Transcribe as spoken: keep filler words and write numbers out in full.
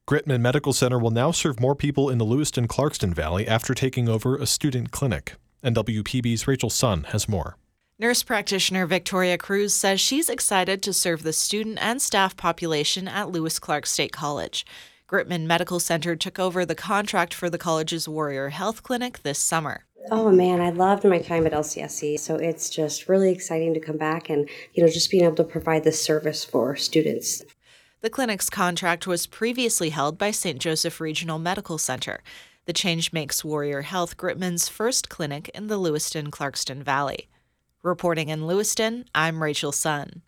Gritman Medical Center will now serve more people in the Lewiston-Clarkston Valley after taking over a student clinic. And W P B's Rachel Sun has more. Nurse practitioner Victoria Cruz says she's excited to serve the student and staff population at Lewis Clark State College. Gritman Medical Center took over the contract for the college's Warrior Health Clinic this summer. Oh man, I loved my time at L C S C, so it's just really exciting to come back and, you know, just being able to provide this service for students. The clinic's contract was previously held by Saint Joseph Regional Medical Center. The change makes Warrior Health Gritman's first clinic in the Lewiston-Clarkston Valley. Reporting in Lewiston, I'm Rachel Sun.